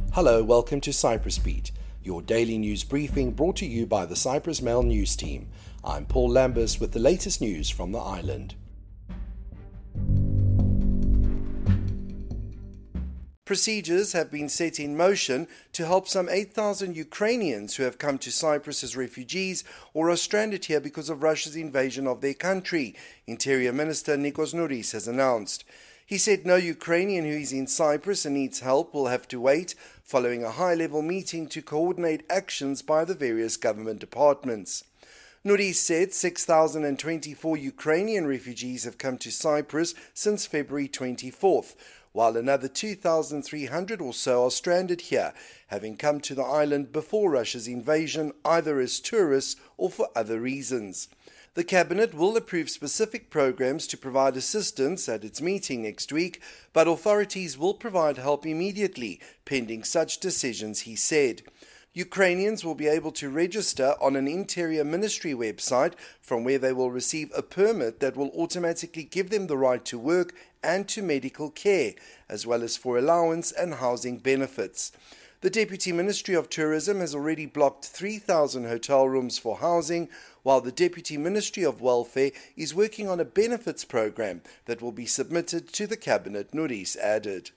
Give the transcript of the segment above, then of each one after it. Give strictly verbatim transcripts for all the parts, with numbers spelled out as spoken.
Hello, welcome to Cyprus Beat, your daily news briefing brought to you by the Cyprus Mail News team. I'm Paul Lambus with the latest news from the island. Procedures have been set in motion to help some eight thousand Ukrainians who have come to Cyprus as refugees or are stranded here because of Russia's invasion of their country, Interior Minister Nikos Nouris has announced. He said no Ukrainian who is in Cyprus and needs help will have to wait, following a high-level meeting to coordinate actions by the various government departments. Nouris said six thousand twenty-four Ukrainian refugees have come to Cyprus since February twenty-fourth, while another two thousand three hundred or so are stranded here, having come to the island before Russia's invasion, either as tourists or for other reasons. The Cabinet will approve specific programs to provide assistance at its meeting next week, but authorities will provide help immediately, pending such decisions, he said. Ukrainians will be able to register on an Interior Ministry website from where they will receive a permit that will automatically give them the right to work and to medical care, as well as for allowance and housing benefits. The Deputy Ministry of Tourism has already blocked three thousand hotel rooms for housing, while the Deputy Ministry of Welfare is working on a benefits program that will be submitted to the Cabinet, Nouris added.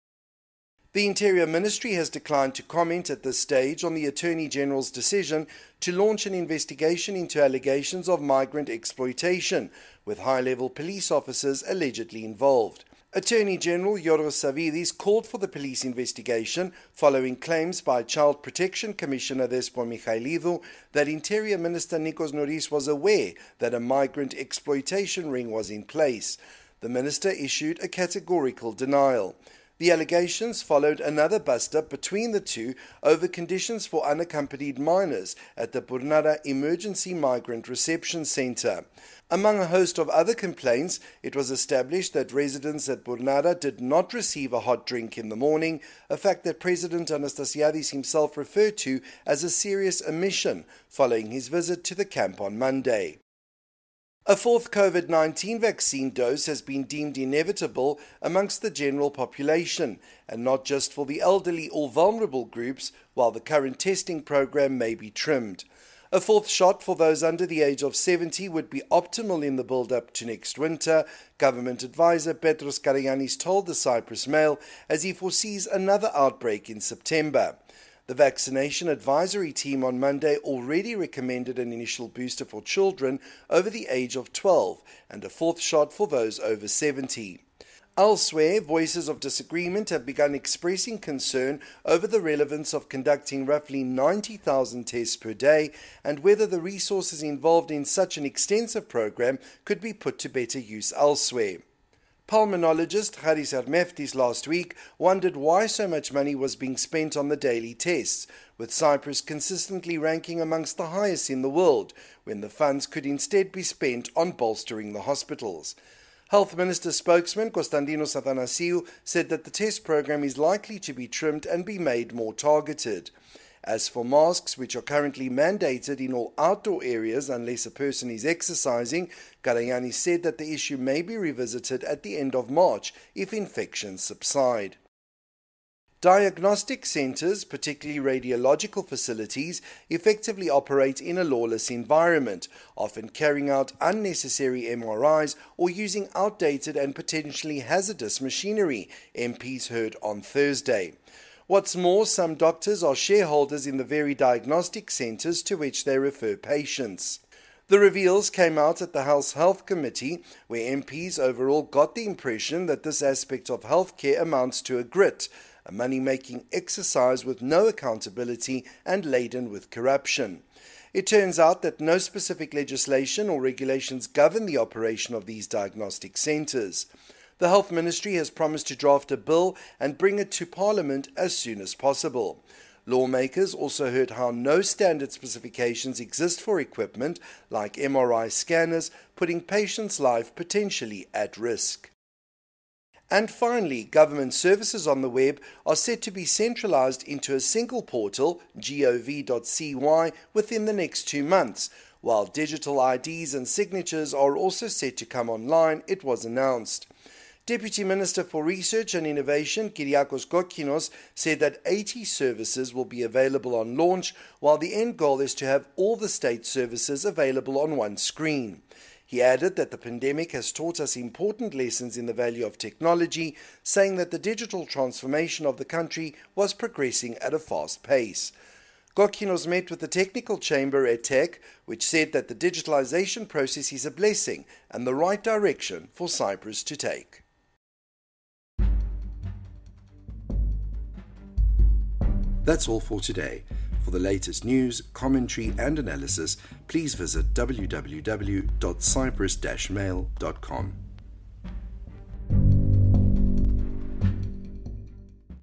The Interior Ministry has declined to comment at this stage on the Attorney General's decision to launch an investigation into allegations of migrant exploitation, with high-level police officers allegedly involved. Attorney General Giorgos Savvidis called for the police investigation following claims by Child Protection Commissioner Despot Michailidou that Interior Minister Nikos Nouris was aware that a migrant exploitation ring was in place. The minister issued a categorical denial. The allegations followed another bust-up between the two over conditions for unaccompanied minors at the Burnara Emergency Migrant Reception Centre. Among a host of other complaints, it was established that residents at Burnara did not receive a hot drink in the morning, a fact that President Anastasiadis himself referred to as a serious omission following his visit to the camp on Monday. A fourth COVID nineteen vaccine dose has been deemed inevitable amongst the general population, and not just for the elderly or vulnerable groups, while the current testing program may be trimmed. A fourth shot for those under the age of seventy would be optimal in the build-up to next winter, government advisor Petros Karagiannis told the Cyprus Mail, as he foresees another outbreak in September. The vaccination advisory team on Monday already recommended an initial booster for children over the age of twelve and a fourth shot for those over seventy. Elsewhere, voices of disagreement have begun expressing concern over the relevance of conducting roughly ninety thousand tests per day and whether the resources involved in such an extensive program could be put to better use elsewhere. Pulmonologist Haris Armeftis last week wondered why so much money was being spent on the daily tests, with Cyprus consistently ranking amongst the highest in the world, when the funds could instead be spent on bolstering the hospitals. Health Minister spokesman Konstantinos Athanasiou said that the test program is likely to be trimmed and be made more targeted. As for masks, which are currently mandated in all outdoor areas unless a person is exercising, Karagiannis said that the issue may be revisited at the end of March if infections subside. Diagnostic centres, particularly radiological facilities, effectively operate in a lawless environment, often carrying out unnecessary M R Is or using outdated and potentially hazardous machinery, M Ps heard on Thursday. What's more, some doctors are shareholders in the very diagnostic centres to which they refer patients. The reveals came out at the House Health Committee, where M Ps overall got the impression that this aspect of healthcare amounts to a grit, a money-making exercise with no accountability and laden with corruption. It turns out that no specific legislation or regulations govern the operation of these diagnostic centres. The Health Ministry has promised to draft a bill and bring it to Parliament as soon as possible. Lawmakers also heard how no standard specifications exist for equipment like M R I scanners, putting patients' life potentially at risk. And finally, government services on the web are set to be centralised into a single portal, gov dot c y, within the next two months, while digital I Ds and signatures are also set to come online, it was announced. Deputy Minister for Research and Innovation, Kyriakos Kokkinos, said that eighty services will be available on launch, while the end goal is to have all the state services available on one screen. He added that the pandemic has taught us important lessons in the value of technology, saying that the digital transformation of the country was progressing at a fast pace. Kokkinos met with the technical chamber at E T E C, which said that the digitalization process is a blessing and the right direction for Cyprus to take. That's all for today. For the latest news, commentary and analysis, please visit w w w dot cyprus dash mail dot com.